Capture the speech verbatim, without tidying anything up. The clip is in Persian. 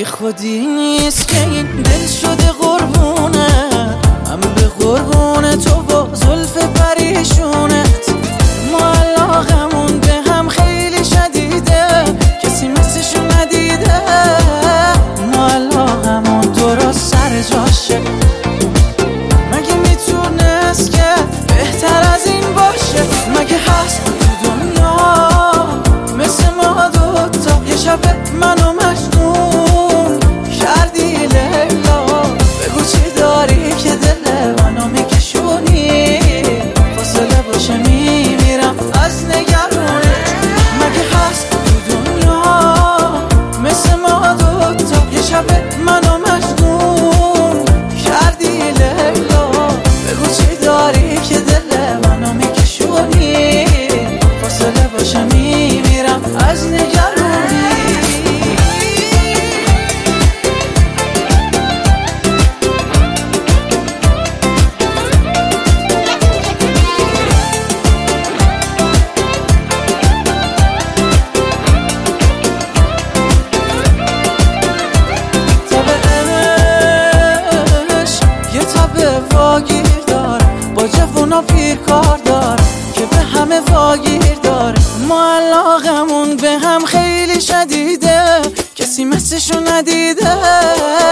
بی خودی نیست که این دل شده قربونه، من به قربون تو با زلف پریشونت. ما علاقمون به هم خیلی شدیده، کسی مثلشو ندیده. ما علاقمون درست سر جاشه، مگه میتونست که بهتر از این باشه؟ مگه هست تو دنیا مثل ما دوتا؟ یه شب منو مجنون کردی لیلا، بگو چی داری که دل منو میکشونی؟ فاصله باشه میمیرم از نگرونه. مگه هست تو دنیا مثل ما دوتا؟ یه شب منو مجنون کردی لیلا، بگو چی داری که دل منو میکشونی؟ فاصله باشه میمیرم از نگرونی. واگیر داره با جوونا پیر کار داره که به همه واگیر داره. ما علاقمون به هم خیلی شدیده، کسی مثلشو ندیده.